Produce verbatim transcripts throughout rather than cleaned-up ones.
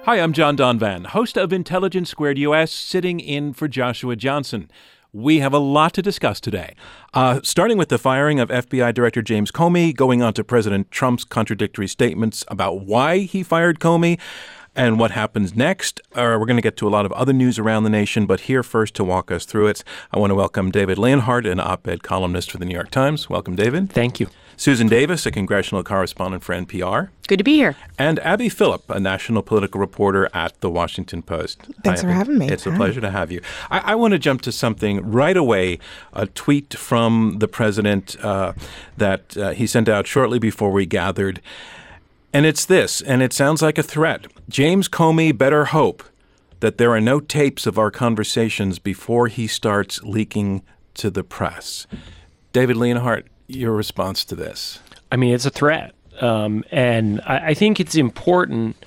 Hi, I'm John Donvan, host of Intelligence Squared U S, sitting in for Joshua Johnson. We have a lot to discuss today, uh, starting with the firing of F B I Director James Comey, going on to President Trump's contradictory statements about why he fired Comey and what happens next. Uh, we're going to get to a lot of other news around the nation, but here first to walk us through it, I want to welcome David Leonhardt, an op-ed columnist for the New York Times. Welcome, David. Thank you. Susan Davis, a congressional correspondent for N P R. Good to be here. And Abby Phillip, a national political reporter at The Washington Post. Thanks Hi, for Abby. having me. It's Hi. a pleasure to have you. I, I want to jump to something right away, a tweet from the president uh, that uh, he sent out shortly before we gathered. And it's this, and it sounds like a threat. James Comey better hope that there are no tapes of our conversations before he starts leaking to the press. David Leonhardt, your response to this? I mean, it's a threat. Um, and I, I think it's important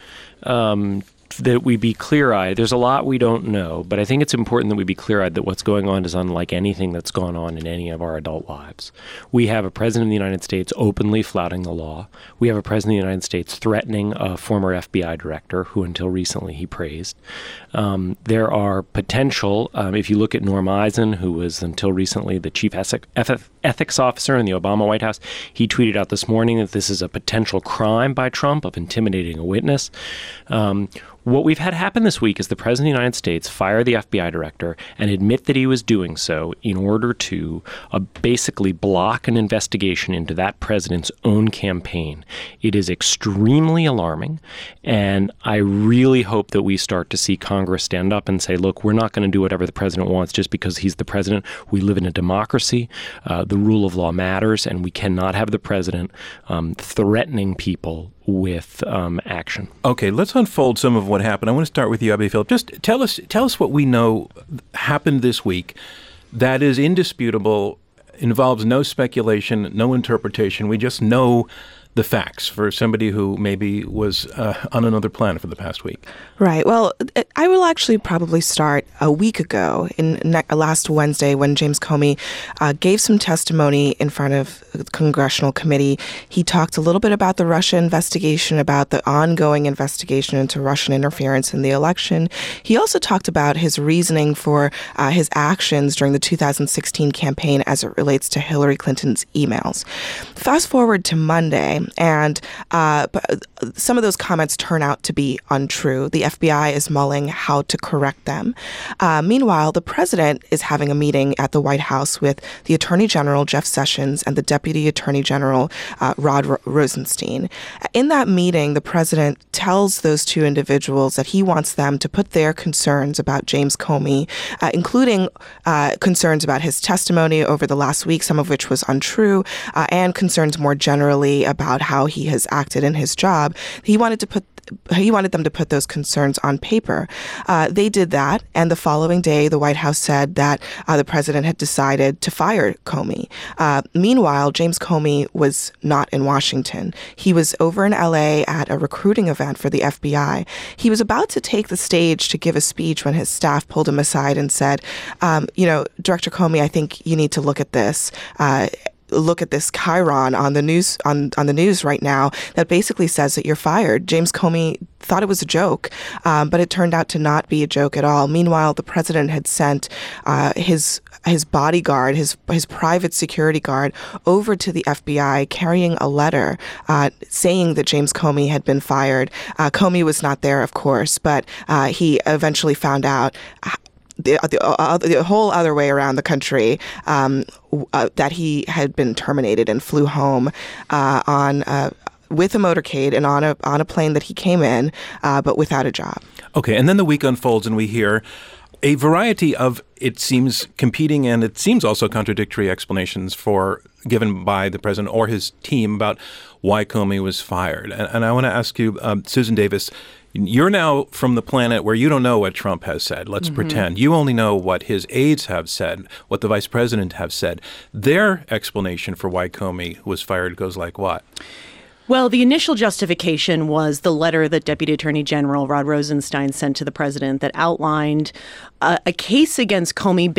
um, that we be clear-eyed. There's a lot we don't know, but I think it's important that we be clear-eyed that what's going on is unlike anything that's gone on in any of our adult lives. We have a president of the United States openly flouting the law. We have a president of the United States threatening a former F B I director who until recently he praised. Um, there are potential, um, if you look at Norm Eisen, who was until recently the chief ethics officer in the Obama White House, he tweeted out this morning that this is a potential crime by Trump of intimidating a witness. Um, What we've had happen this week is the President of the United States fire the F B I director and admit that he was doing so in order to uh, basically block an investigation into that president's own campaign. It is extremely alarming, and I really hope that we start to see Congress stand up and say, look, we're not going to do whatever the president wants just because he's the president. We live in a democracy. Uh, the rule of law matters, and we cannot have the president um, threatening people with um, action. Okay, let's unfold some of what happened. I want to start with you, Abby Phillip. Just tell us, tell us what we know happened this week that is indisputable, involves no speculation, no interpretation. We just know the facts for somebody who maybe was uh, on another planet for the past week. Right. Well, I will actually probably start a week ago, in ne- last Wednesday, when James Comey uh, gave some testimony in front of the Congressional Committee. He talked a little bit about the Russia investigation, about the ongoing investigation into Russian interference in the election. He also talked about his reasoning for uh, his actions during the two thousand sixteen campaign as it relates to Hillary Clinton's emails. Fast forward to Monday, and uh, some of those comments turn out to be untrue. The F B I is mulling how to correct them. Uh, meanwhile, the president is having a meeting at the White House with the Attorney General, Jeff Sessions, and the Deputy Attorney General, uh, Rod Ro- Rosenstein. In that meeting, the president tells those two individuals that he wants them to put their concerns about James Comey, uh, including uh, concerns about his testimony over the last week, some of which was untrue, uh, and concerns more generally about how he has acted in his job. He wanted to put He wanted them to put those concerns on paper. Uh, they did that, and the following day, the White House said that uh, the president had decided to fire Comey. Uh, meanwhile, James Comey was not in Washington. He was over in L A at a recruiting event for the F B I. He was about to take the stage to give a speech when his staff pulled him aside and said, um, you know, Director Comey, I think you need to look at this. Uh, look at this chyron on the news on, on the news right now that basically says that you're fired. James Comey thought it was a joke, um, but it turned out to not be a joke at all. Meanwhile, the president had sent uh, his his bodyguard, his his private security guard, over to the F B I carrying a letter uh, saying that James Comey had been fired. Uh, Comey was not there, of course, but uh, he eventually found out The, the, uh, the whole other way around the country, um, uh, that he had been terminated and flew home uh, on uh, with a motorcade and on a on a plane that he came in, uh, but without a job. Okay, and then the week unfolds and we hear a variety of, it seems, competing and it seems also contradictory explanations for given by the president or his team about why Comey was fired. And, and I want to ask you, um, Susan Davis, you're now from the planet where you don't know what Trump has said. Let's mm-hmm. pretend. You only know what his aides have said, what the vice president have said. Their explanation for why Comey was fired goes like what? Well, the initial justification was the letter that Deputy Attorney General Rod Rosenstein sent to the president that outlined uh, a case against Comey based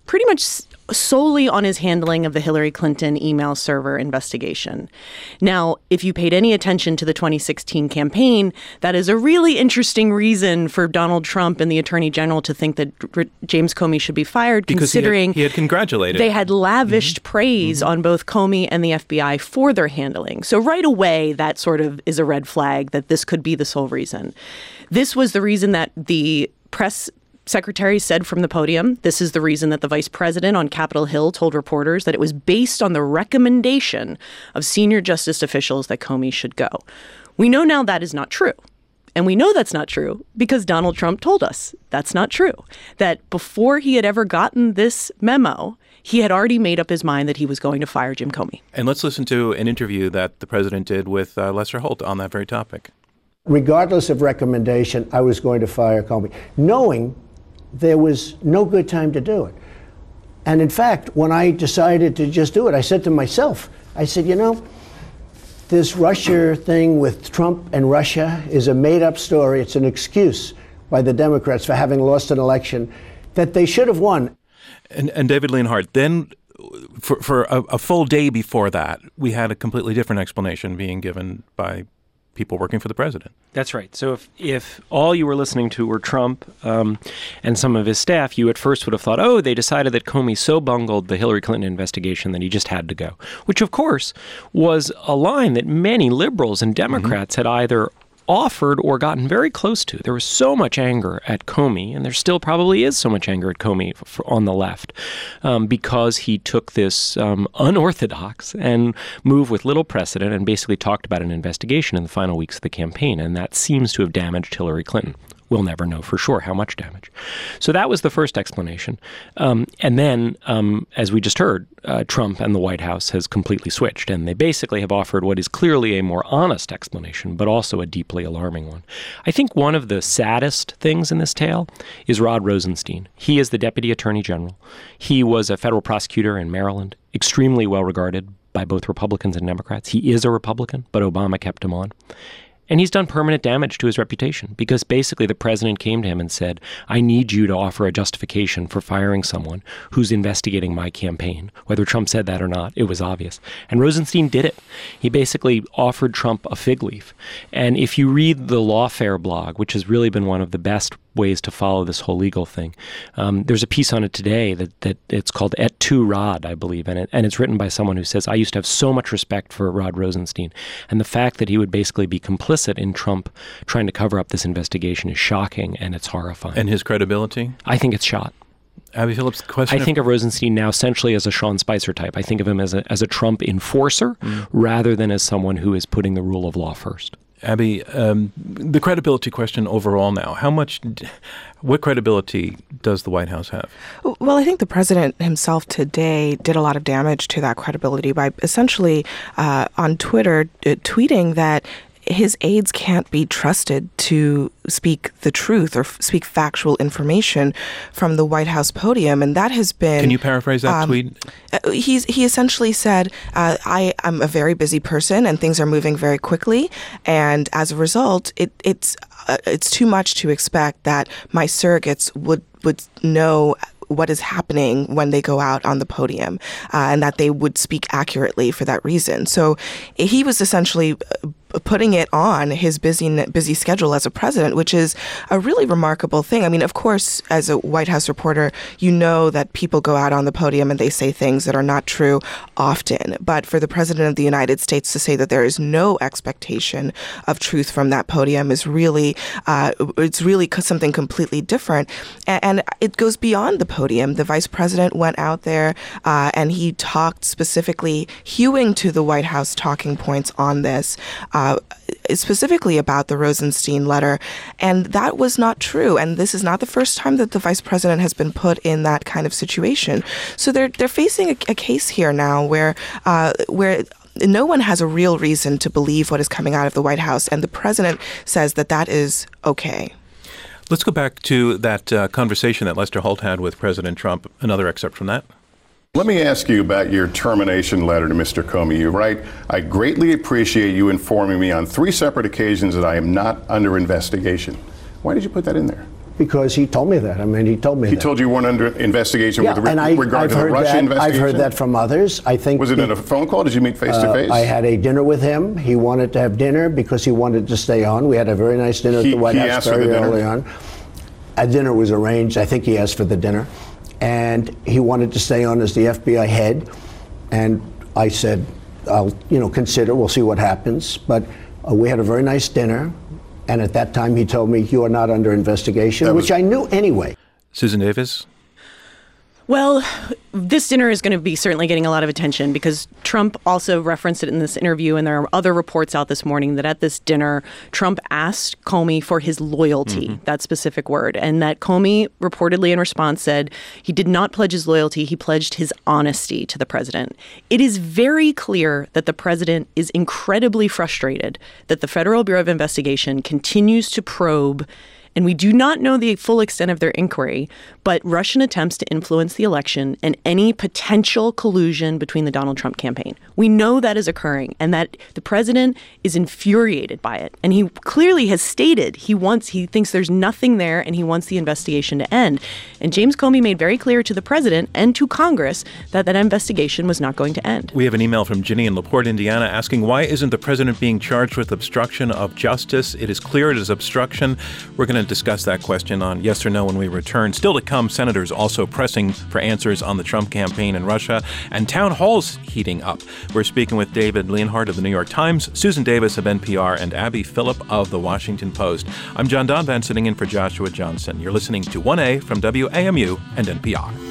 pretty much solely on his handling of the Hillary Clinton email server investigation. Now, if you paid any attention to the twenty sixteen campaign, that is a really interesting reason for Donald Trump and the Attorney General to think that R- James Comey should be fired, because considering he had, he had congratulated. They had lavished mm-hmm. praise mm-hmm. on both Comey and the F B I for their handling. So right away, that sort of is a red flag that this could be the sole reason. This was the reason that the press secretary said from the podium, this is the reason that the vice president on Capitol Hill told reporters that it was based on the recommendation of senior justice officials that Comey should go. We know now that is not true. And we know that's not true because Donald Trump told us that's not true. That before he had ever gotten this memo, he had already made up his mind that he was going to fire Jim Comey. And let's listen to an interview that the president did with uh, Lester Holt on that very topic. Regardless of recommendation, I was going to fire Comey, knowing there was no good time to do it. And in fact, when I decided to just do it, I said to myself, I said, you know, this Russia thing with Trump and Russia is a made-up story. It's an excuse by the Democrats for having lost an election that they should have won. And, and David Leonhardt, then for, for a, a full day before that, we had a completely different explanation being given by people working for the president. That's right. So if, if all you were listening to were Trump um, and some of his staff, you at first would have thought, oh, they decided that Comey so bungled the Hillary Clinton investigation that he just had to go, which, of course, was a line that many liberals and Democrats mm-hmm. had either offered or gotten very close to. There was so much anger at Comey, and there still probably is so much anger at Comey for, for, on the left, um, because he took this um, unorthodox and move with little precedent and basically talked about an investigation in the final weeks of the campaign, and that seems to have damaged Hillary Clinton. We'll never know for sure how much damage. So that was the first explanation. Um, and then, um, as we just heard, uh, Trump and the White House has completely switched, and they basically have offered what is clearly a more honest explanation, but also a deeply alarming one. I think one of the saddest things in this tale is Rod Rosenstein. He is the Deputy Attorney General. He was a federal prosecutor in Maryland, extremely well regarded by both Republicans and Democrats. He is a Republican, but Obama kept him on. And he's done permanent damage to his reputation because basically the president came to him and said, I need you to offer a justification for firing someone who's investigating my campaign. Whether Trump said that or not, it was obvious. And Rosenstein did it. He basically offered Trump a fig leaf. And if you read the Lawfare blog, which has really been one of the best ways to follow this whole legal thing. Um, there's a piece on it today that, that it's called Et tu, Rod, I believe, and, it, and it's written by someone who says, I used to have so much respect for Rod Rosenstein, and the fact that he would basically be complicit in Trump trying to cover up this investigation is shocking, and it's horrifying. And his credibility? I think it's shot. Abby Phillips, question? I think of Rosenstein now essentially as a Sean Spicer type. I think of him as a, as a Trump enforcer mm. rather than as someone who is putting the rule of law first. Abby, um, the credibility question overall now, how much, what credibility does the White House have? Well, I think the president himself today did a lot of damage to that credibility by essentially uh, on Twitter uh, tweeting that his aides can't be trusted to speak the truth or f- speak factual information from the White House podium, and that has been. Can you paraphrase that um, tweet? Uh, he's he essentially said, uh, "I am a very busy person, and things are moving very quickly, and as a result, it it's uh, it's too much to expect that my surrogates would would know what is happening when they go out on the podium, uh, and that they would speak accurately for that reason." So he was essentially putting it on his busy busy schedule as a president, which is a really remarkable thing. I mean, of course, as a White House reporter, you know that people go out on the podium and they say things that are not true often. But for the president of the United States to say that there is no expectation of truth from that podium is really, uh, it's really something completely different. And, and it goes beyond the podium. The vice president went out there uh, and he talked specifically, hewing to the White House talking points on this. Uh, specifically about the Rosenstein letter, and that was not true. And this is not the first time that the vice president has been put in that kind of situation. So they're they're facing a, a case here now where uh, where. no one has a real reason to believe what is coming out of the White House, and the president says that that is okay. Let's go back to that uh, conversation that Lester Holt had with President Trump. Another excerpt from that. Let me ask you about your termination letter to Mister Comey. You write, I greatly appreciate you informing me on three separate occasions that I am not under investigation. Why did you put that in there? because he told me that. I mean, he told me he that. He told you you weren't under investigation yeah, with re- and I, regard I've to the heard Russia that, investigation? I've heard that from others. I think. Was it the, in a phone call? Did you meet face to face? I had a dinner with him. He wanted to have dinner because he wanted to stay on. We had a very nice dinner he, at the White he House asked very for the early dinner. on. A dinner was arranged. I think he asked for the dinner. And he wanted to stay on as the F B I head. And I said, I'll, you know, consider. We'll see what happens. But uh, we had a very nice dinner. And at that time, he told me, you are not under investigation, That was- which I knew anyway. Susan Davis? Well, this dinner is going to be certainly getting a lot of attention because Trump also referenced it in this interview, and there are other reports out this morning that at this dinner, Trump asked Comey for his loyalty, mm-hmm. that specific word, and that Comey reportedly in response said he did not pledge his loyalty, he pledged his honesty to the president. It is very clear that the president is incredibly frustrated that the Federal Bureau of Investigation continues to probe, and we do not know the full extent of their inquiry, but Russian attempts to influence the election and any potential collusion between the Donald Trump campaign. We know that is occurring and that the president is infuriated by it. And he clearly has stated he wants, he thinks there's nothing there and he wants the investigation to end. And James Comey made very clear to the president and to Congress that that investigation was not going to end. We have an email from Ginny in LaPorte, Indiana, asking why isn't the president being charged with obstruction of justice? It is clear it is obstruction. We're going to discuss that question on Yes or No when we return. Still to come, senators also pressing for answers on the Trump campaign in Russia, and town halls heating up. We're speaking with David Leonhardt of the New York Times, Susan Davis of N P R, and Abby Phillip of the Washington Post. I'm John Donvan, sitting in for Joshua Johnson. You're listening to one A from W A M U and N P R.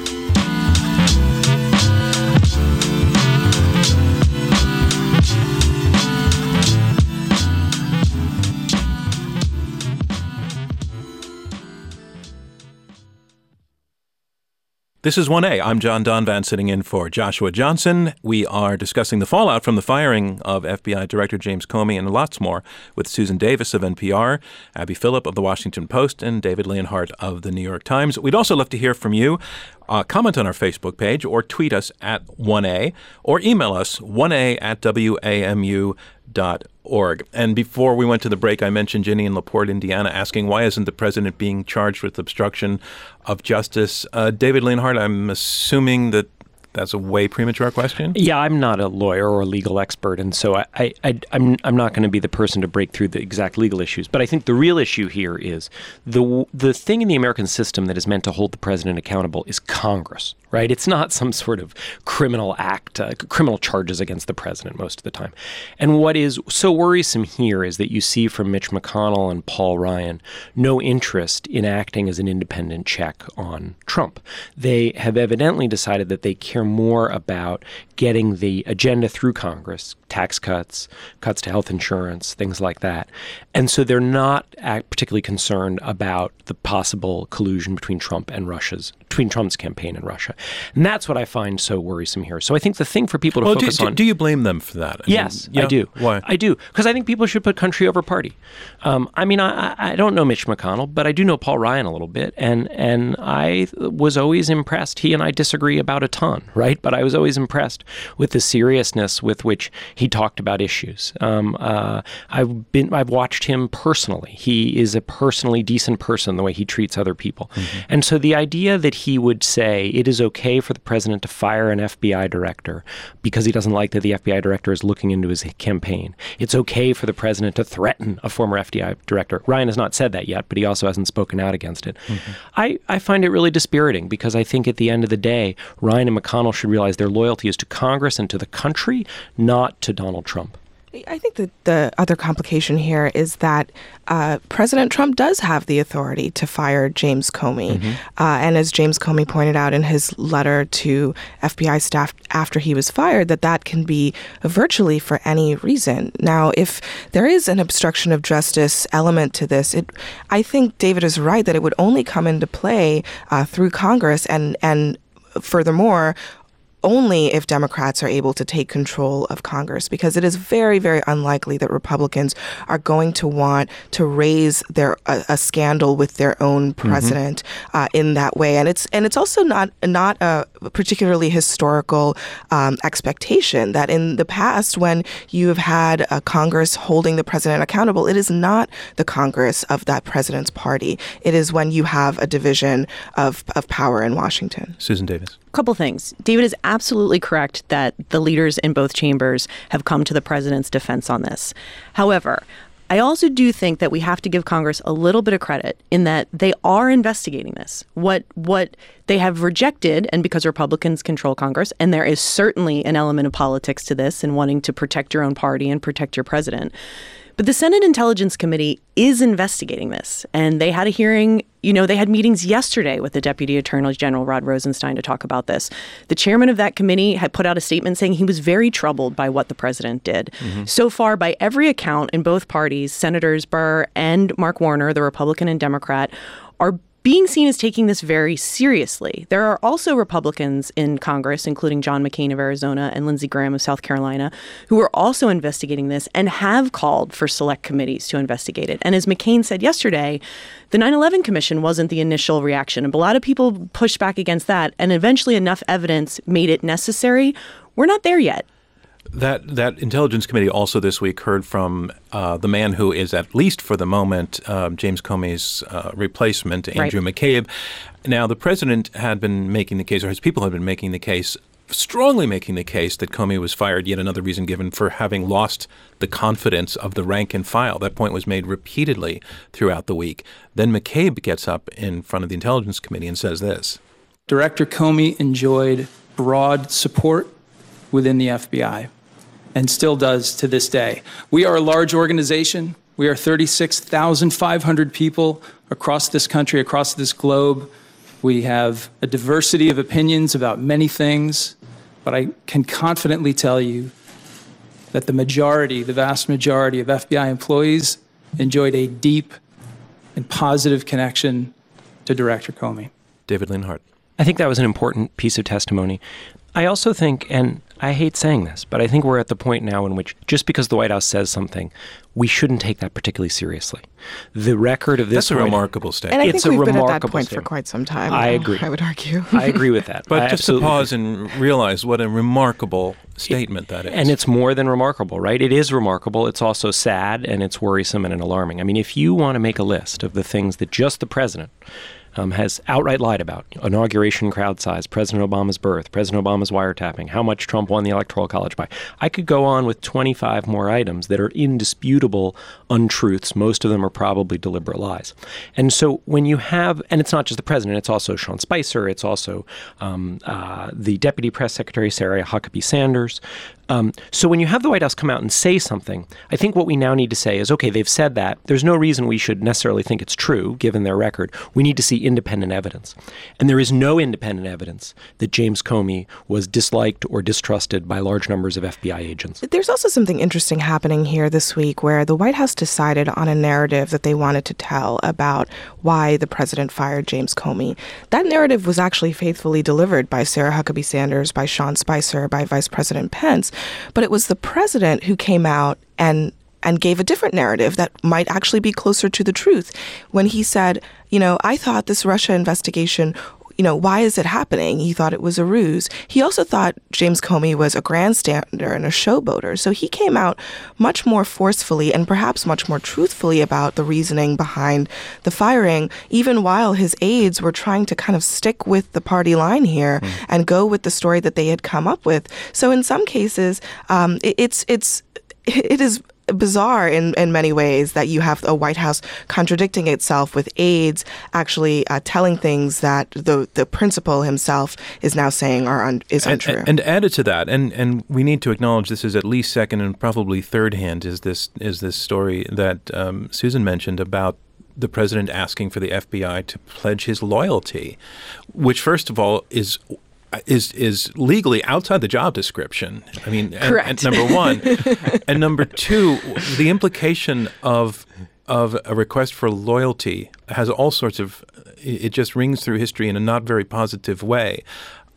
This is one A. I'm John Donvan, sitting in for Joshua Johnson. We are discussing the fallout from the firing of F B I Director James Comey and lots more with Susan Davis of N P R, Abby Phillip of the Washington Post, and David Leonhardt of the New York Times. We'd also love to hear from you. Uh, comment on our Facebook page or tweet us at one A or email us one A at W A M U dot org. And before we went to the break, I mentioned Ginny in LaPorte, Indiana, asking why isn't the president being charged with obstruction of justice? Uh, David Leonhardt, I'm assuming that that's a way premature question? Yeah, I'm not a lawyer or a legal expert, and so I, I, I, I'm I'm not going to be the person to break through the exact legal issues. But I think the real issue here is the the thing in the American system that is meant to hold the president accountable is Congress, right? It's not some sort of criminal act, uh, criminal charges against the president most of the time. And what is so worrisome here is that you see from Mitch McConnell and Paul Ryan no interest in acting as an independent check on Trump. They have evidently decided that they care more about getting the agenda through Congress, tax cuts, cuts to health insurance, things like that. And so they're not particularly concerned about the possible collusion between Trump and Russia's, between Trump's campaign and Russia. And that's what I find so worrisome here. So I think the thing for people to well, focus do, on... Do you blame them for that? I yes, mean, yeah, I do. Why? I do. Because I think people should put country over party. Um, I mean, I, I don't know Mitch McConnell, but I do know Paul Ryan a little bit. And, and I was always impressed. He and I disagree about a ton, right? But I was always impressed with the seriousness with which he talked about issues. Um, uh, I've been, I've watched him personally. He is a personally decent person, the way he treats other people. Mm-hmm. And so the idea that he would say it is okay for the president to fire an F B I director because he doesn't like that the F B I director is looking into his campaign. It's okay for the president to threaten a former F B I director. Ryan has not said that yet, but he also hasn't spoken out against it. Mm-hmm. I, I find it really dispiriting because I think at the end of the day, Ryan and McConnell should realize their loyalty is to Congress and to the country, not to Donald Trump. I think that the other complication here is that uh, President Trump does have the authority to fire James Comey. Mm-hmm. Uh, and as James Comey pointed out in his letter to F B I staff after he was fired, that that can be virtually for any reason. Now, if there is an obstruction of justice element to this, it, I think David is right that it would only come into play uh, through Congress and, and furthermore, only if Democrats are able to take control of Congress, because it is very, very unlikely that Republicans are going to want to raise their a, a scandal with their own president mm-hmm. uh, in that way. And it's and it's also not not a particularly historical um, expectation that in the past, when you have had a Congress holding the president accountable, it is not the Congress of that president's party. It is when you have a division of, of power in Washington. Susan Davis. Couple things. David is absolutely correct that the leaders in both chambers have come to the president's defense on this. However, I also do think that we have to give Congress a little bit of credit in that they are investigating this. What what they have rejected, and because Republicans control Congress, and there is certainly an element of politics to this and wanting to protect your own party and protect your president. But the Senate Intelligence Committee is investigating this. And they had a hearing, you know, they had meetings yesterday with the Deputy Attorney General Rod Rosenstein to talk about this. The chairman of that committee had put out a statement saying he was very troubled by what the president did. Mm-hmm. So far, by every account in both parties, Senators Burr and Mark Warner, the Republican and Democrat, are being seen as taking this very seriously. There are also Republicans in Congress, including John McCain of Arizona and Lindsey Graham of South Carolina, who are also investigating this and have called for select committees to investigate it. And as McCain said yesterday, the nine eleven Commission wasn't the initial reaction. And a lot of people pushed back against that. And eventually enough evidence made it necessary. We're not there yet. That that Intelligence Committee also this week heard from uh, the man who is, at least for the moment, uh, James Comey's uh, replacement, Andrew right. McCabe. Now, the president had been making the case, or his people had been making the case, strongly making the case that Comey was fired, yet another reason given for having lost the confidence of the rank and file. That point was made repeatedly throughout the week. Then McCabe gets up in front of the Intelligence Committee and says this. Director Comey enjoyed broad support within the F B I, and still does to this day. We are a large organization. We are thirty-six thousand five hundred people across this country, across this globe. We have a diversity of opinions about many things, but I can confidently tell you that the majority, the vast majority of F B I employees enjoyed a deep and positive connection to Director Comey. David Leonhardt. I think that was an important piece of testimony. I also think, and I hate saying this, but I think we're at the point now in which just because the White House says something, we shouldn't take that particularly seriously. The record of this... That's a remarkable statement. And I it's think a we've been at that point statement. for quite some time. I agree. I would argue. I agree with that. But I just to pause and realize what a remarkable statement that is. And it's more than remarkable, right? It is remarkable. It's also sad, and it's worrisome and alarming. I mean, if you want to make a list of the things that just the president Um, has outright lied about: inauguration crowd size, President Obama's birth, President Obama's wiretapping, how much Trump won the Electoral College by. I could go on with twenty-five more items that are indisputable untruths. Most of them are probably deliberate lies. And so when you have, and it's not just the president, it's also Sean Spicer, it's also um, uh, the Deputy Press Secretary, Sarah Huckabee Sanders. Um, so when you have the White House come out and say something, I think what we now need to say is, okay, they've said that. There's no reason we should necessarily think it's true, given their record. We need to see independent evidence. And there is no independent evidence that James Comey was disliked or distrusted by large numbers of F B I agents. There's also something interesting happening here this week where the White House decided on a narrative that they wanted to tell about why the president fired James Comey. That narrative was actually faithfully delivered by Sarah Huckabee Sanders, by Sean Spicer, by Vice President Pence. But it was the president who came out and and gave a different narrative that might actually be closer to the truth when he said, you know, I thought this Russia investigation, you know, why is it happening? He thought it was a ruse. He also thought James Comey was a grandstander and a showboater. So he came out much more forcefully and perhaps much more truthfully about the reasoning behind the firing, even while his aides were trying to kind of stick with the party line here mm. and go with the story that they had come up with. So in some cases, um, it, it's it's it is bizarre in, in many ways that you have a White House contradicting itself with aides actually uh, telling things that the the principal himself is now saying are un, is untrue. And, and added to that, and, and we need to acknowledge this is at least second and probably third hand, is this is this story that um, Susan mentioned about the president asking for the F B I to pledge his loyalty, which first of all is is is legally outside the job description. I mean, Correct. And, and number one. And number two, the implication of of a request for loyalty has all sorts of, it just rings through history in a not very positive way.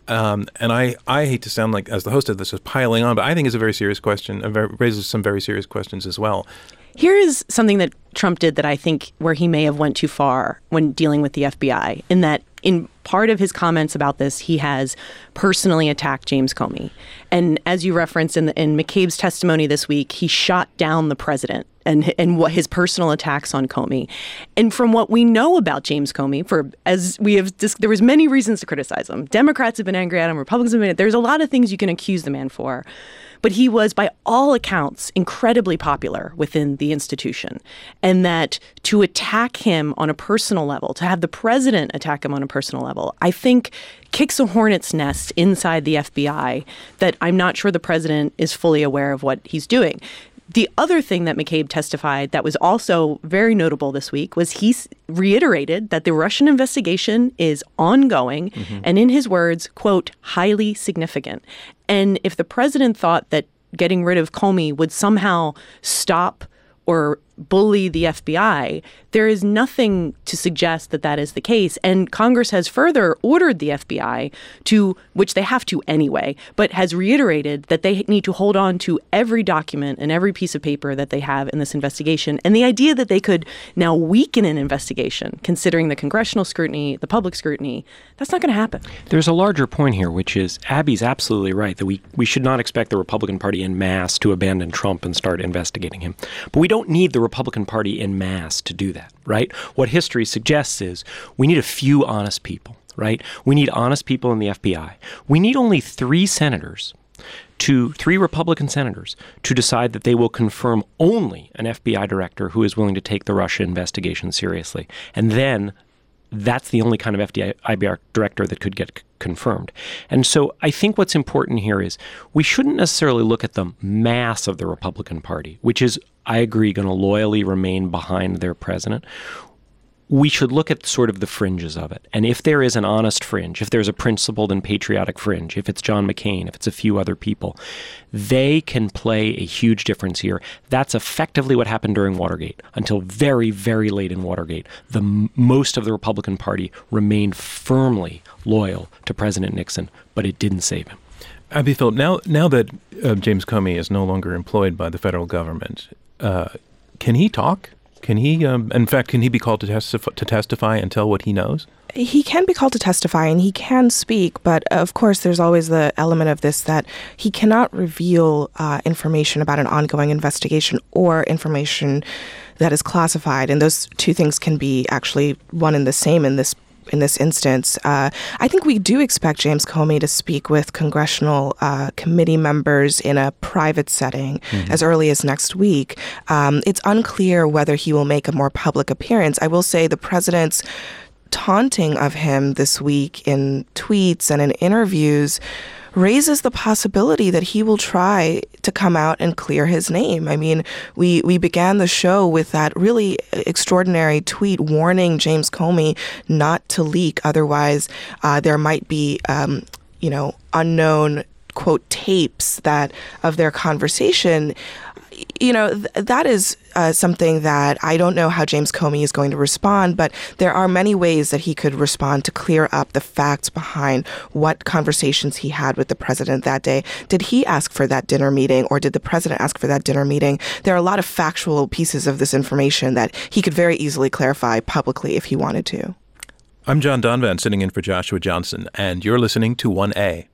Um, and I, I hate to sound like, as the host of this, is piling on, but I think it's a very serious question. It raises some very serious questions as well. Here is something that Trump did that I think where he may have went too far when dealing with the F B I, in that in part of his comments about this, he has personally attacked James Comey. And as you referenced in, the, in McCabe's testimony this week, he shot down the president and and what his personal attacks on Comey. And from what we know about James Comey, for as we have, dis- there was many reasons to criticize him. Democrats have been angry at him. Republicans have been. There's a lot of things you can accuse the man for. But he was, by all accounts, incredibly popular within the institution. And that to attack him on a personal level, to have the president attack him on a personal level, I think kicks a hornet's nest inside the F B I that I'm not sure the president is fully aware of what he's doing. The other thing that McCabe testified that was also very notable this week was he reiterated that the Russian investigation is ongoing mm-hmm. and, in his words, quote, highly significant. And if the president thought that getting rid of Comey would somehow stop or bully the F B I, there is nothing to suggest that that is the case. And Congress has further ordered the F B I to, which they have to anyway, but has reiterated that they need to hold on to every document and every piece of paper that they have in this investigation. And the idea that they could now weaken an investigation, considering the congressional scrutiny, the public scrutiny, that's not going to happen. There's a larger point here, which is Abby's absolutely right that we, we should not expect the Republican Party en masse to abandon Trump and start investigating him. But we don't need the Republican Party en masse to do that, right? What history suggests is we need a few honest people, right? We need honest people in the F B I. We need only three senators, to three Republican senators, to decide that they will confirm only an F B I director who is willing to take the Russia investigation seriously. And then that's the only kind of F B I director that could get c- confirmed. And so I think what's important here is we shouldn't necessarily look at the mass of the Republican Party, which is, I agree, going to loyally remain behind their president. We should look at sort of the fringes of it. And if there is an honest fringe, if there's a principled and patriotic fringe, if it's John McCain, if it's a few other people, they can play a huge difference here. That's effectively what happened during Watergate. Until very, very late in Watergate, the m- most of the Republican Party remained firmly loyal to President Nixon, but it didn't save him. Abby Phillip, now, now that uh, James Comey is no longer employed by the federal government, uh, can he talk? Can he, um, in fact, can he be called to testify, to testify and tell what he knows? He can be called to testify and he can speak, but of course there's always the element of this that he cannot reveal uh, information about an ongoing investigation or information that is classified. And those two things can be actually one and the same in this in this instance. Uh, I think we do expect James Comey to speak with congressional uh, committee members in a private setting mm-hmm. as early as next week. Um, it's unclear whether he will make a more public appearance. I will say the president's taunting of him this week in tweets and in interviews raises the possibility that he will try to come out and clear his name. I mean, we, we began the show with that really extraordinary tweet warning James Comey not to leak. Otherwise, uh, there might be, um, you know, unknown, quote, tapes that of their conversation. You know, th- that is uh, something that I don't know how James Comey is going to respond, but there are many ways that he could respond to clear up the facts behind what conversations he had with the president that day. Did he ask for that dinner meeting or did the president ask for that dinner meeting? There are a lot of factual pieces of this information that he could very easily clarify publicly if he wanted to. I'm John Donvan, sitting in for Joshua Johnson, and you're listening to one A.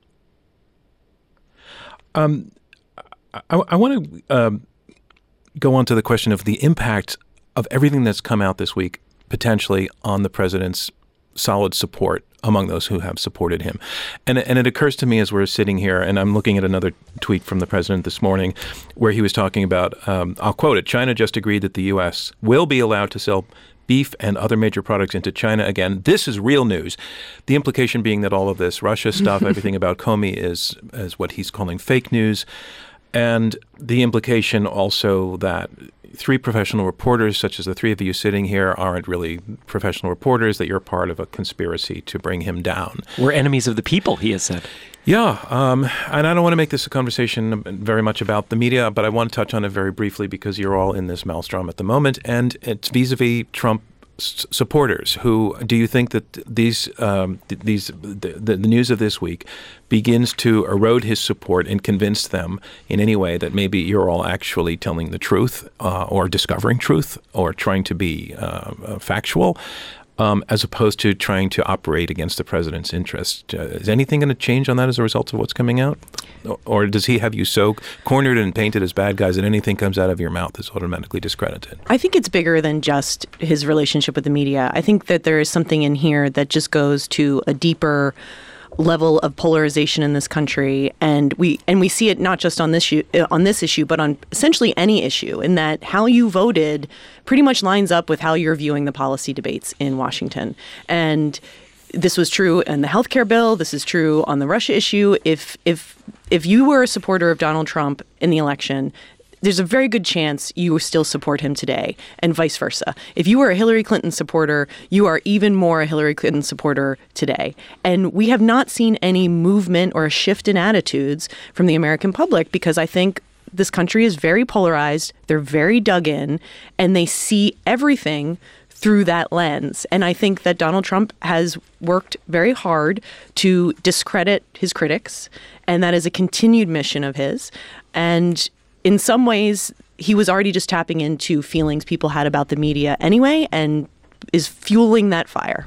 Um, I, I want to um, go on to the question of the impact of everything that's come out this week potentially on the president's solid support among those who have supported him. And, and it occurs to me as we're sitting here, and I'm looking at another tweet from the president this morning where he was talking about, um, I'll quote it, China just agreed that the U S will be allowed to sell beef and other major products into China again. This is real news. The implication being that all of this Russia stuff, everything about Comey is, is what he's calling fake news. And the implication also that three professional reporters, such as the three of you sitting here, aren't really professional reporters, that you're part of a conspiracy to bring him down. We're enemies of the people, he has said. Yeah, um, and I don't want to make this a conversation very much about the media, but I want to touch on it very briefly because you're all in this maelstrom at the moment, and it's vis-a-vis Trump s- supporters who do you think that these um, th- these the, the news of this week begins to erode his support and convince them in any way that maybe you're all actually telling the truth uh, or discovering truth or trying to be uh, factual, um, as opposed to trying to operate against the president's interest? Uh, is anything going to change on that as a result of what's coming out? Or does he have you so cornered and painted as bad guys that anything comes out of your mouth is automatically discredited? I think it's bigger than just his relationship with the media. I think that there is something in here that just goes to a deeper level of polarization in this country, and we and we see it not just on this issue, on this issue, but on essentially any issue. In that, how you voted pretty much lines up with how you're viewing the policy debates in Washington. And this was true in the healthcare bill. This is true on the Russia issue. If if if you were a supporter of Donald Trump in the election, there's a very good chance you will still support him today, and vice versa. If you were a Hillary Clinton supporter, you are even more a Hillary Clinton supporter today. And we have not seen any movement or a shift in attitudes from the American public, because I think this country is very polarized. They're very dug in, and they see everything through that lens. And I think that Donald Trump has worked very hard to discredit his critics, and that is a continued mission of his. And in some ways, he was already just tapping into feelings people had about the media anyway, and is fueling that fire.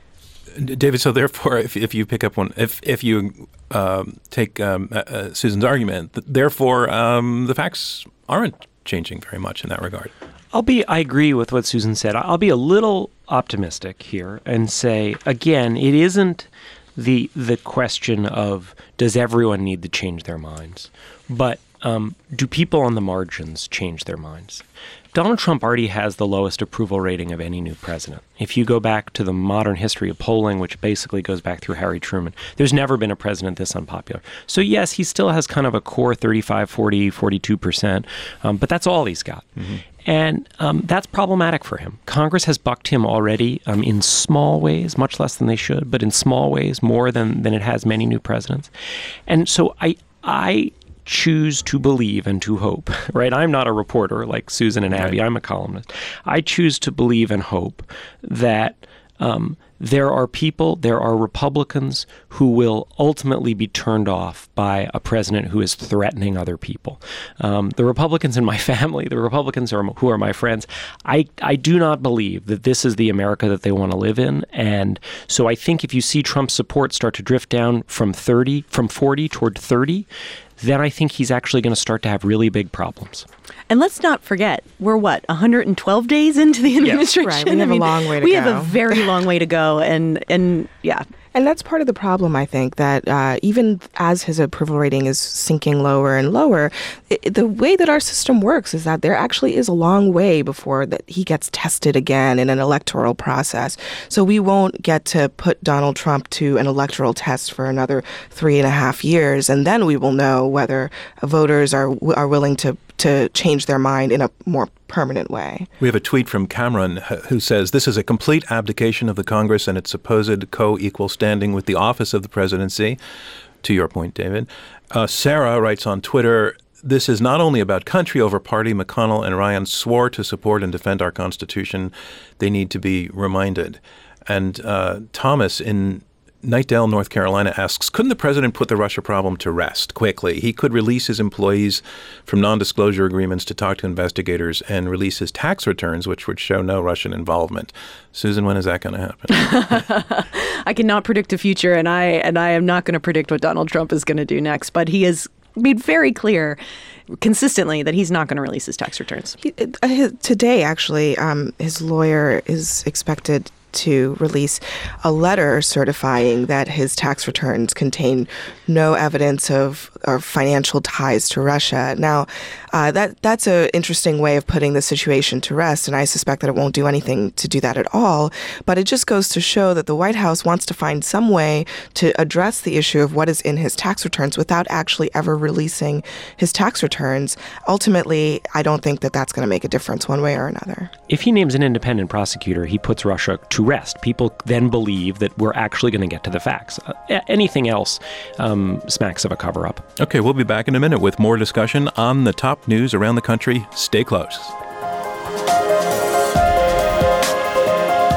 David, so therefore, if, if you pick up one, if if you um, take um, uh, Susan's argument, therefore um, the facts aren't changing very much in that regard. I'll be, I agree with what Susan said. I'll be a little optimistic here and say, again, it isn't the the question of does everyone need to change their minds, but um, do people on the margins change their minds? Donald Trump already has the lowest approval rating of any new president. If you go back to the modern history of polling, which basically goes back through Harry Truman, there's never been a president this unpopular. So yes, he still has kind of a core thirty-five, forty, forty-two percent, um, but that's all he's got. Mm-hmm. And um, that's problematic for him. Congress has bucked him already um, in small ways, much less than they should, but in small ways, more than, than it has many new presidents. And so I I choose to believe and to hope, right? I'm not a reporter like Susan and Abby. Right. I'm a columnist. I choose to believe and hope that um, there are people, there are Republicans who will ultimately be turned off by a president who is threatening other people. Um, the Republicans in my family, the Republicans are, who are my friends, I, I do not believe that this is the America that they want to live in. And so I think if you see Trump's support start to drift down from thirty, from forty toward thirty, then I think he's actually going to start to have really big problems. And let's not forget, we're what, one hundred twelve days into the administration? Yes. Right, we have I mean, a long way to we go. We have a very long way to go, and, and yeah. And that's part of the problem, I think, that uh, even as his approval rating is sinking lower and lower, it, the way that our system works is that there actually is a long way before that he gets tested again in an electoral process. So we won't get to put Donald Trump to an electoral test for another three and a half years, and then we will know whether voters are are willing to to change their mind in a more permanent way. We have a tweet from Cameron who says, "This is a complete abdication of the Congress and its supposed co-equal standing with the office of the presidency." To your point, David. Uh, Sarah writes on Twitter, "This is not only about country over party. McConnell and Ryan swore to support and defend our Constitution. They need to be reminded." And uh, Thomas in Knightdale, North Carolina asks, couldn't the president put the Russia problem to rest quickly? He could release his employees from non-disclosure agreements to talk to investigators and release his tax returns, which would show no Russian involvement. Susan, when is that going to happen? I cannot predict the future, and I and I am not going to predict what Donald Trump is going to do next. But he has made very clear consistently that he's not going to release his tax returns. He, uh, his, today, actually, um, his lawyer is expected to release a letter certifying that his tax returns contain no evidence of or financial ties to Russia. Now, uh, that that's an interesting way of putting the situation to rest, and I suspect that it won't do anything to do that at all. But it just goes to show that the White House wants to find some way to address the issue of what is in his tax returns without actually ever releasing his tax returns. Ultimately, I don't think that that's going to make a difference one way or another. If he names an independent prosecutor, he puts Russia to rest. People then believe that we're actually going to get to the facts. Uh, anything else um, smacks of a cover-up. Okay, we'll be back in a minute with more discussion on the top news around the country. Stay close.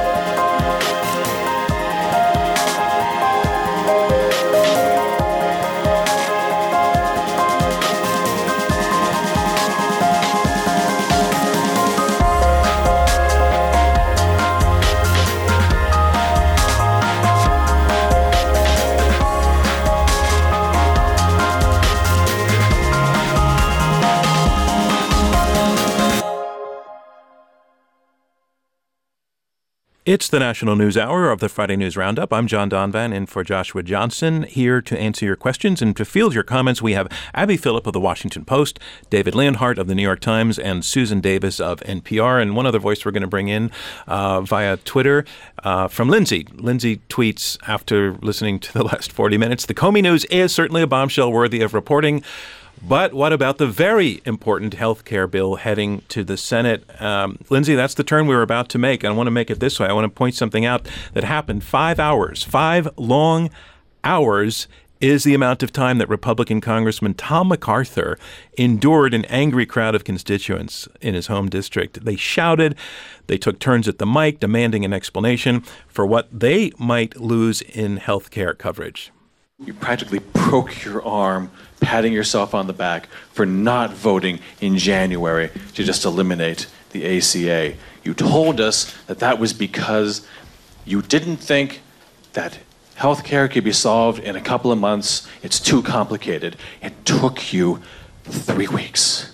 It's the National News Hour of the Friday News Roundup. I'm John Donvan in for Joshua Johnson, here to answer your questions and to field your comments. We have Abby Phillip of The Washington Post, David Leonhardt of The New York Times, and Susan Davis of N P R. And one other voice we're going to bring in uh, via Twitter uh, from Lindsay. Lindsay tweets after listening to the last forty minutes, "The Comey news is certainly a bombshell worthy of reporting. But what about the very important health care bill heading to the Senate?" Um, Lindsay, that's the turn we were about to make. I want to make it this way. I want to point something out that happened five hours. Five long hours is the amount of time that Republican Congressman Tom MacArthur endured an angry crowd of constituents in his home district. They shouted. They took turns at the mic, demanding an explanation for what they might lose in health care coverage. You practically broke your arm patting yourself on the back for not voting in January to just eliminate the A C A. You told us that that was because you didn't think that health care could be solved in a couple of months. It's too complicated. It took you three weeks.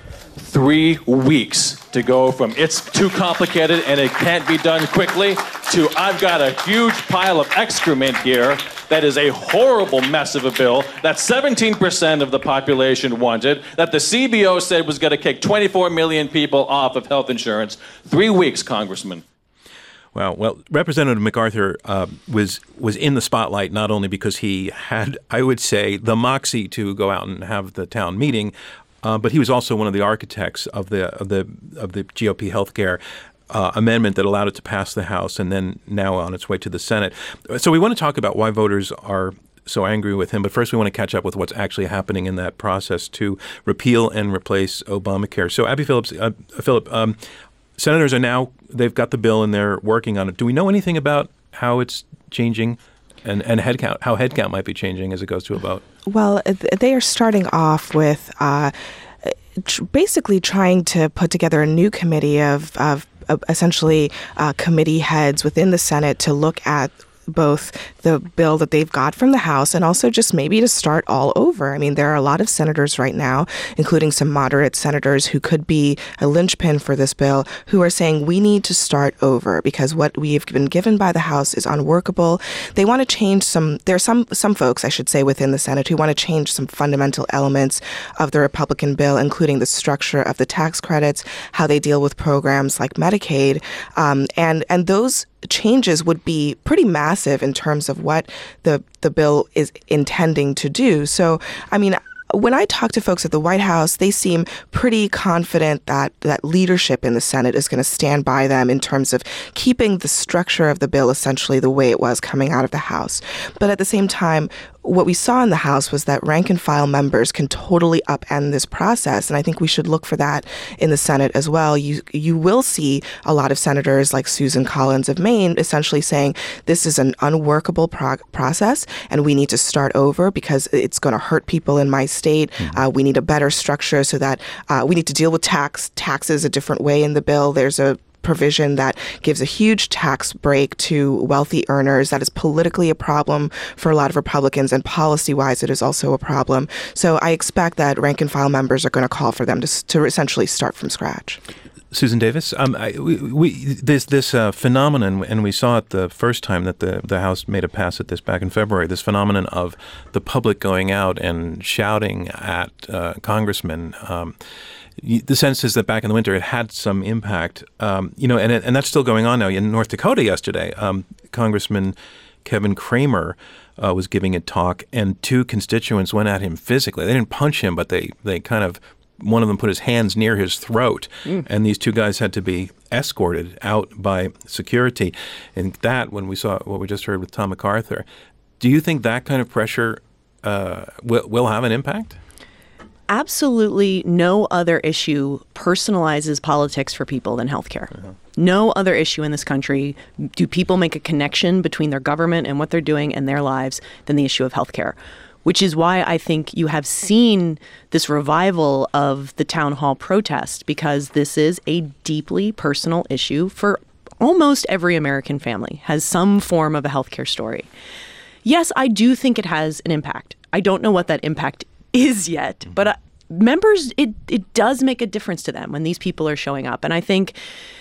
Three weeks to go from it's too complicated and it can't be done quickly to I've got a huge pile of excrement here that is a horrible mess of a bill that seventeen percent of the population wanted, that the C B O said was going to kick twenty-four million people off of health insurance. Three weeks, Congressman. Wow. Well, Representative MacArthur uh, was was in the spotlight not only because he had, I would say, the moxie to go out and have the town meeting, uh, but he was also one of the architects of the of the of the G O P healthcare Uh, amendment that allowed it to pass the House and then now on its way to the Senate. So we want to talk about why voters are so angry with him. But first, we want to catch up with what's actually happening in that process to repeal and replace Obamacare. So Abby Phillips, uh, Phillip, um, senators are now, they've got the bill and they're working on it. Do we know anything about how it's changing and, and head count, how head count might be changing as it goes to a vote? Well, they are starting off with uh, tr- basically trying to put together a new committee of, of essentially uh, committee heads within the Senate to look at both the bill that they've got from the House and also just maybe to start all over. I mean, there are a lot of senators right now, including some moderate senators who could be a linchpin for this bill, who are saying we need to start over because what we've been given by the House is unworkable. They want to change some, there are some, some folks, I should say, within the Senate who want to change some fundamental elements of the Republican bill, including the structure of the tax credits, how they deal with programs like Medicaid, um, and, and those changes would be pretty massive in terms of what the the bill is intending to do. So, I mean, when I talk to folks at the White House, they seem pretty confident that that leadership in the Senate is going to stand by them in terms of keeping the structure of the bill essentially the way it was coming out of the House. But at the same time, what we saw in the House was that rank and file members can totally upend this process. And I think we should look for that in the Senate as well. You you will see a lot of senators like Susan Collins of Maine essentially saying this is an unworkable pro- process and we need to start over because it's going to hurt people in my state. Mm-hmm. Uh, we need a better structure so that uh, we need to deal with tax taxes a different way in the bill. There's a provision that gives a huge tax break to wealthy earners. That is politically a problem for a lot of Republicans, and policy-wise, it is also a problem. So I expect that rank and file members are going to call for them to, to essentially start from scratch. Susan Davis, um, I, we, we, this this uh, phenomenon, and we saw it the first time that the, the House made a pass at this back in February, this phenomenon of the public going out and shouting at uh, congressmen. Um, the sense is that back in the winter it had some impact, um, you know, and and that's still going on now. In North Dakota yesterday, um, Congressman Kevin Cramer uh, was giving a talk, and two constituents went at him physically. They didn't punch him, but they they kind of, one of them put his hands near his throat, mm. and these two guys had to be escorted out by security. And that, when we saw what we just heard with Tom MacArthur, do you think that kind of pressure uh, will, will have an impact? Absolutely no other issue personalizes politics for people than healthcare. Uh-huh. No other issue in this country do people make a connection between their government and what they're doing and their lives than the issue of healthcare, which is why I think you have seen this revival of the town hall protest, because this is a deeply personal issue for almost every American family, has some form of a healthcare story. Yes, I do think it has an impact. I don't know what that impact is yet, but uh, members, it, it does make a difference to them when these people are showing up. And I think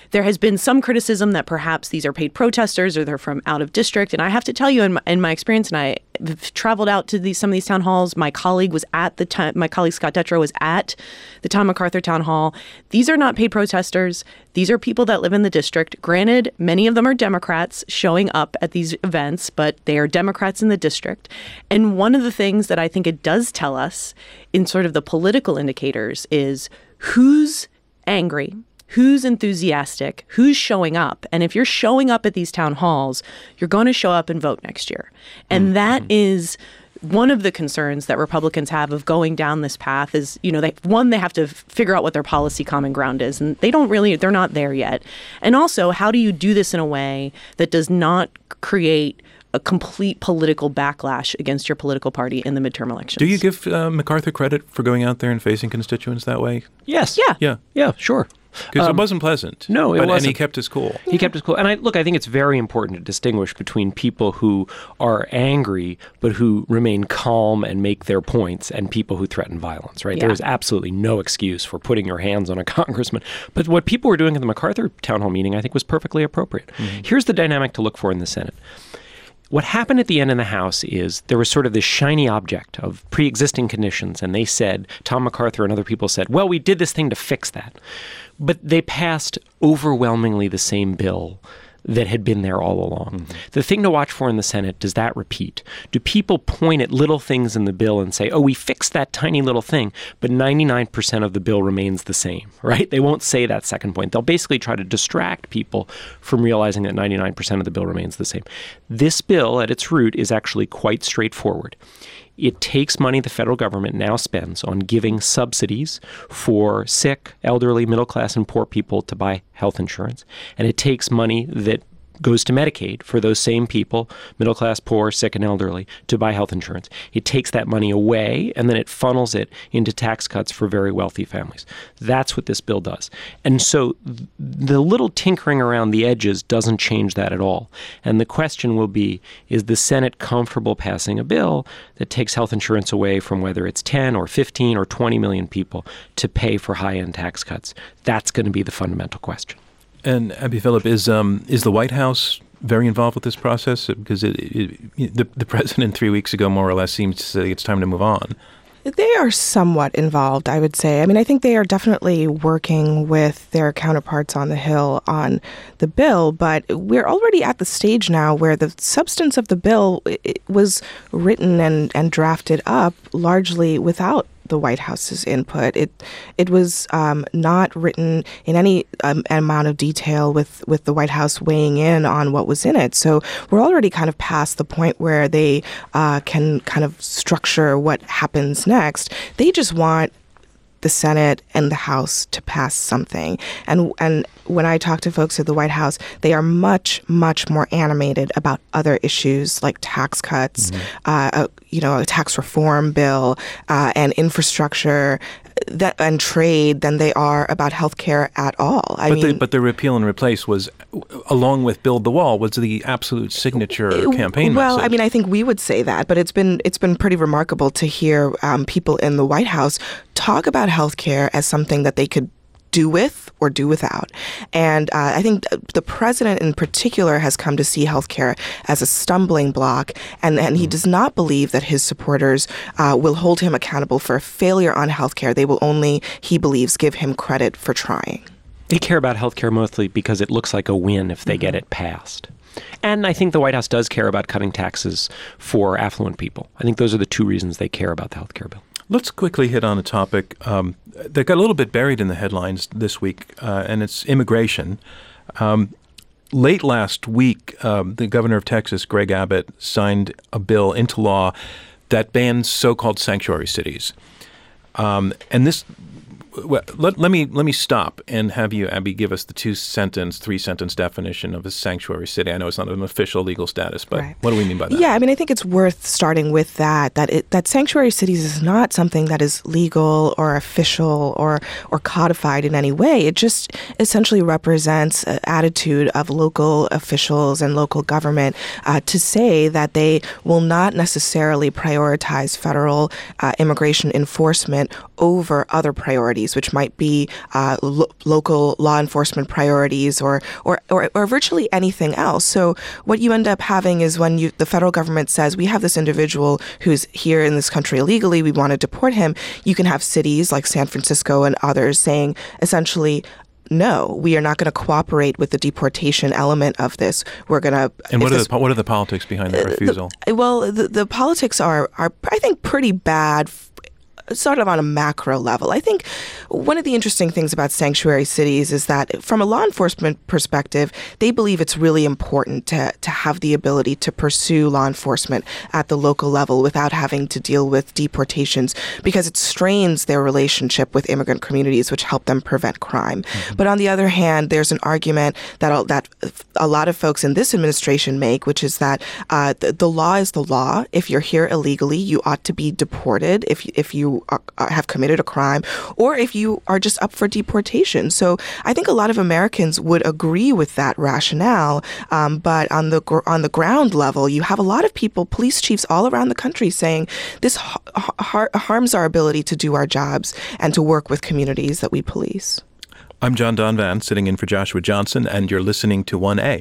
there has been some criticism that perhaps these are paid protesters or they're from out of district. And I have to tell you, in my, in my experience, and I have traveled out to these, some of these town halls. My colleague was at the time. My colleague Scott Detrow was at the Tom MacArthur town hall. These are not paid protesters. These are people that live in the district. Granted, many of them are Democrats showing up at these events, but they are Democrats in the district. And one of the things that I think it does tell us in sort of the political indicators is who's angry, who's enthusiastic, who's showing up. And if you're showing up at these town halls, you're going to show up and vote next year. And mm-hmm. that is one of the concerns that Republicans have of going down this path is, you know, they one, they have to figure out what their policy common ground is. And they don't really, they're not there yet. And also, how do you do this in a way that does not create a complete political backlash against your political party in the midterm elections? Do you give uh, MacArthur credit for going out there and facing constituents that way? Yes. Yeah. Yeah. Yeah, sure. Because Um, it wasn't pleasant. No, it but, wasn't. And he kept his cool. He kept his cool. And I look, I think it's very important to distinguish between people who are angry but who remain calm and make their points and people who threaten violence, right? Yeah. There is absolutely no excuse for putting your hands on a congressman. But what people were doing at the MacArthur town hall meeting, I think, was perfectly appropriate. Mm-hmm. Here's the dynamic to look for in the Senate. What happened at the end in the House is there was sort of this shiny object of pre-existing conditions, and they said, Tom MacArthur and other people said, well, we did this thing to fix that. But they passed overwhelmingly the same bill that had been there all along. Mm-hmm. The thing to watch for in the Senate, does that repeat? Do people point at little things in the bill and say, oh, we fixed that tiny little thing, but ninety-nine percent of the bill remains the same, right? They won't say that second point. They'll basically try to distract people from realizing that ninety-nine percent of the bill remains the same. This bill, at its root, is actually quite straightforward. It takes money the federal government now spends on giving subsidies for sick, elderly, middle class, and poor people to buy health insurance. And it takes money that goes to Medicaid for those same people, middle class, poor, sick, and elderly, to buy health insurance. It takes that money away, and then it funnels it into tax cuts for very wealthy families. That's what this bill does. And so th- the little tinkering around the edges doesn't change that at all. And the question will be, is the Senate comfortable passing a bill that takes health insurance away from whether it's ten or fifteen or twenty million people to pay for high-end tax cuts? That's going to be the fundamental question. And Abby Phillip, is um, is the White House very involved with this process? Because it, it, the, the president three weeks ago more or less seems to say it's time to move on. They are somewhat involved, I would say. I mean, I think they are definitely working with their counterparts on the Hill on the bill, but we're already at the stage now where the substance of the bill was written and, and drafted up largely without the White House's input. It it was um, not written in any um, amount of detail with, with the White House weighing in on what was in it. So we're already kind of past the point where they uh, can kind of structure what happens next. They just want the Senate and the House to pass something. And and when I talk to folks at the White House, they are much, much more animated about other issues like tax cuts, mm-hmm. uh, a, you know, a tax reform bill, uh, and infrastructure that, and trade than they are about healthcare at all. I but, mean, the, but the repeal and replace was, along with Build the Wall, was the absolute signature campaign well, message. I mean, I think we would say that, but it's been it's been pretty remarkable to hear um, people in the White House talk about healthcare as something that they could do with or do without. And uh, I think the president in particular has come to see healthcare as a stumbling block, and, and he does not believe that his supporters uh, will hold him accountable for a failure on healthcare. They will only, he believes, give him credit for trying. They care about healthcare mostly because it looks like a win if they mm-hmm. get it passed. And I think the White House does care about cutting taxes for affluent people. I think those are the two reasons they care about the healthcare bill. Let's quickly hit on a topic um, that got a little bit buried in the headlines this week, uh, and it's immigration. Um, late last week, um, the governor of Texas, Greg Abbott, signed a bill into law that bans so-called sanctuary cities. Um, and this, well, let, let me let me stop and have you, Abby, give us the two-sentence, three-sentence definition of a sanctuary city. I know it's not an official legal status, but right. What do we mean by that? Yeah, I mean, I think it's worth starting with that, that it, that sanctuary cities is not something that is legal or official or, or codified in any way. It just essentially represents an attitude of local officials and local government uh, to say that they will not necessarily prioritize federal uh, immigration enforcement over other priorities priorities, which might be uh, lo- local law enforcement priorities or, or, or, or virtually anything else. So what you end up having is when you, the federal government says, we have this individual who's here in this country illegally, we want to deport him, you can have cities like San Francisco and others saying essentially, no, we are not going to cooperate with the deportation element of this. We're going to. And what are the what are the politics behind that refusal? The, well, the, the politics are are I think pretty bad. Sort of on a macro level. I think one of the interesting things about sanctuary cities is that from a law enforcement perspective, they believe it's really important to, to have the ability to pursue law enforcement at the local level without having to deal with deportations because it strains their relationship with immigrant communities, which help them prevent crime. Mm-hmm. But on the other hand, there's an argument that, that a lot of folks in this administration make, which is that uh, the, the law is the law. If you're here illegally, you ought to be deported. If, if you Are, have committed a crime, or if you are just up for deportation. So I think a lot of Americans would agree with that rationale. Um, but on the on the ground level, you have a lot of people, police chiefs all around the country, saying this ha- ha- harms our ability to do our jobs and to work with communities that we police. I'm John Donvan, sitting in for Joshua Johnson, and you're listening to one A.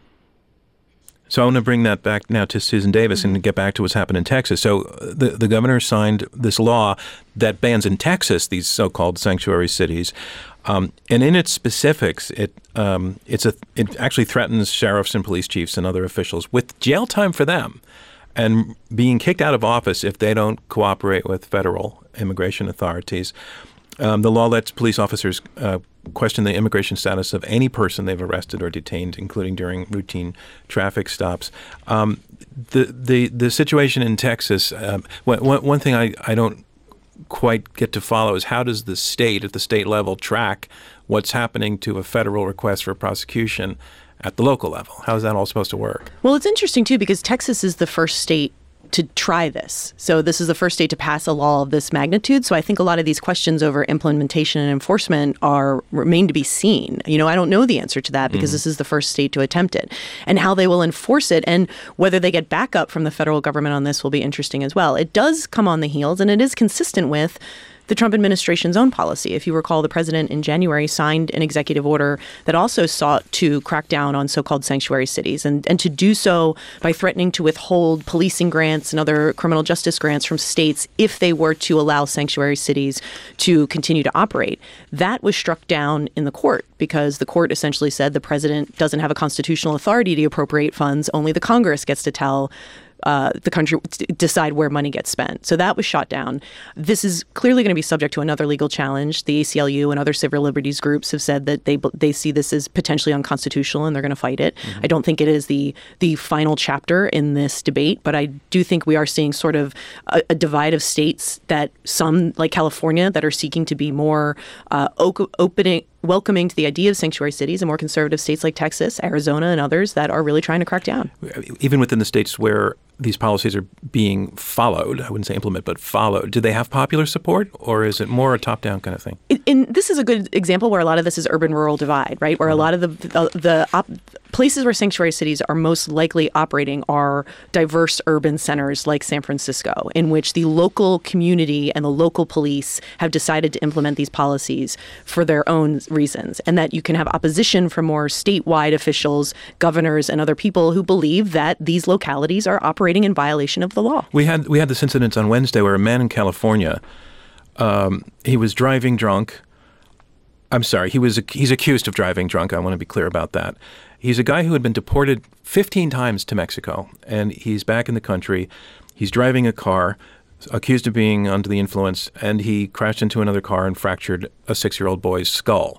So I want to bring that back now to Susan Davis and get back to what's happened in Texas. So the the governor signed this law that bans in Texas these so-called sanctuary cities, um, and in its specifics, it um, it's a it actually threatens sheriffs and police chiefs and other officials with jail time for them, and being kicked out of office if they don't cooperate with federal immigration authorities. Um, the law lets police officers uh, question the immigration status of any person they've arrested or detained, including during routine traffic stops. Um, the, the the situation in Texas, um, one, one thing I, I don't quite get to follow is how does the state, at the state level, track what's happening to a federal request for prosecution at the local level? How is that all supposed to work? Well, it's interesting, too, because Texas is the first state to try this. So this is the first state to pass a law of this magnitude. So I think a lot of these questions over implementation and enforcement are remain to be seen. You know, I don't know the answer to that because mm-hmm. this is the first state to attempt it. And how they will enforce it and whether they get backup from the federal government on this will be interesting as well. It does come on the heels and it is consistent with the Trump administration's own policy. If you recall, the president in January signed an executive order that also sought to crack down on so-called sanctuary cities and, and to do so by threatening to withhold policing grants and other criminal justice grants from states if they were to allow sanctuary cities to continue to operate. That was struck down in the court because the court essentially said the president doesn't have a constitutional authority to appropriate funds. Only the Congress gets to tell Uh, the country decide where money gets spent. So that was shot down. This is clearly going to be subject to another legal challenge. The A C L U and other civil liberties groups have said that they they see this as potentially unconstitutional and they're going to fight it. Mm-hmm. I don't think it is the the final chapter in this debate, but I do think we are seeing sort of a, a divide of states that some, like California, that are seeking to be more uh, op- opening welcoming to the idea of sanctuary cities, and more conservative states like Texas, Arizona, and others that are really trying to crack down. Even within the states where these policies are being followed, I wouldn't say implement, but followed, do they have popular support, or is it more a top-down kind of thing? It, and this is a good example where a lot of this is urban-rural divide, right? Where a lot of the the, the op- places where sanctuary cities are most likely operating are diverse urban centers like San Francisco, in which the local community and the local police have decided to implement these policies for their own reasons, and that you can have opposition from more statewide officials, governors, and other people who believe that these localities are operating in violation of the law. We had we had this incident on Wednesday where a man in California, um, he was driving drunk. I'm sorry, he was he's accused of driving drunk. I want to be clear about that. He's a guy who had been deported fifteen times to Mexico, and he's back in the country. He's driving a car, accused of being under the influence, and he crashed into another car and fractured a six-year-old boy's skull.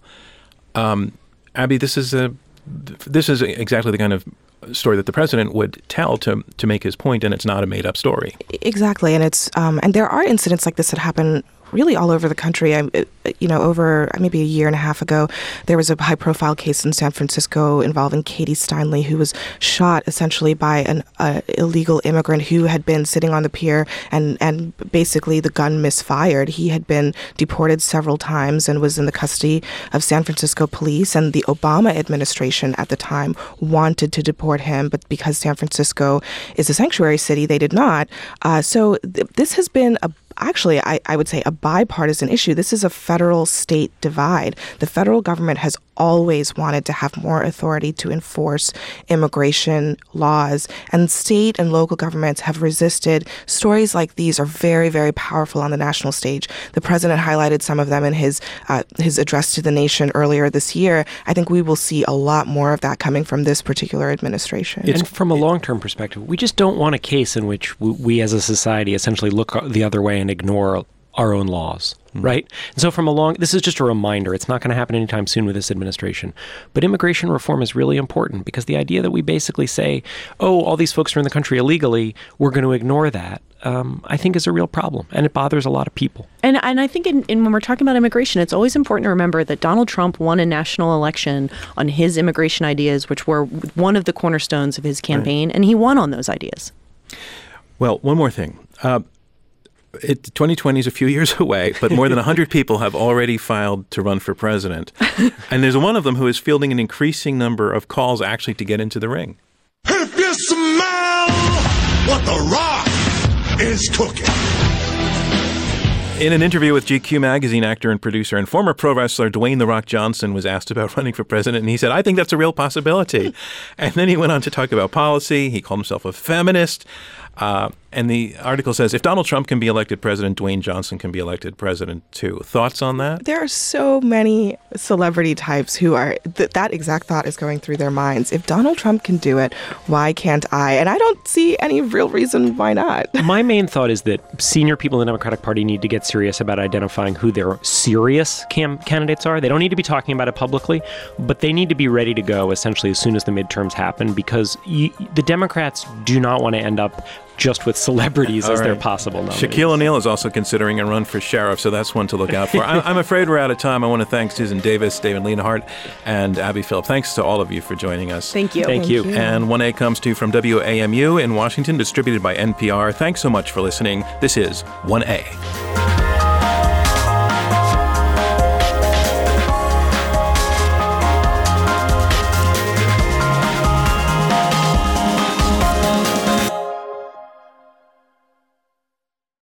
Um, Abby, this is a this is exactly the kind of story that the president would tell to to make his point, and it's not a made-up story. Exactly, and it's um, and there are incidents like this that happen really all over the country. I, you know, over maybe a year and a half ago, there was a high-profile case in San Francisco involving Katie Steinle, who was shot essentially by an uh, illegal immigrant who had been sitting on the pier, and, and basically the gun misfired. He had been deported several times and was in the custody of San Francisco police, and the Obama administration at the time wanted to deport him, but because San Francisco is a sanctuary city, they did not. Uh, so th- this has been a actually, I, I would say, a bipartisan issue. This is a federal-state divide. The federal government has always wanted to have more authority to enforce immigration laws, and state and local governments have resisted. Stories like these are very, very powerful on the national stage. The president highlighted some of them in his uh, his address to the nation earlier this year. I think we will see a lot more of that coming from this particular administration. And from a long-term perspective, we just don't want a case in which we, we as a society essentially look the other way and ignore our own laws, mm-hmm. right? And so from a long, this is just a reminder. It's not going to happen anytime soon with this administration. But immigration reform is really important because the idea that we basically say, oh, all these folks are in the country illegally, we're going to ignore that, um, I think is a real problem. And it bothers a lot of people. And and I think in, in when we're talking about immigration, it's always important to remember that Donald Trump won a national election on his immigration ideas, which were one of the cornerstones of his campaign, right. And he won on those ideas. Well, one more thing. Uh, It, twenty twenty is a few years away, but more than one hundred people have already filed to run for president. And there's one of them who is fielding an increasing number of calls actually to get into the ring. If you smell what The Rock is cooking. In an interview with G Q magazine, actor and producer and former pro wrestler Dwayne The Rock Johnson was asked about running for president, and he said, I think that's a real possibility. And then he went on to talk about policy. He called himself a feminist. Uh, and the article says, if Donald Trump can be elected president, Dwayne Johnson can be elected president too. Thoughts on that? There are so many celebrity types who are, th- that exact thought is going through their minds. If Donald Trump can do it, why can't I? And I don't see any real reason why not. My main thought is that senior people in the Democratic Party need to get serious about identifying who their serious cam- candidates are. They don't need to be talking about it publicly, but they need to be ready to go essentially as soon as the midterms happen, because y- the Democrats do not want to end up just with celebrities as right. their possible nominees. Shaquille O'Neal is also considering a run for sheriff, so that's one to look out for. I'm afraid we're out of time. I want to thank Susan Davis, David Leonhardt, and Abby Phillip. Thanks to all of you for joining us. Thank you. Thank, Thank you. you. And one A comes to you from W A M U in Washington, distributed by N P R. Thanks so much for listening. This is one A.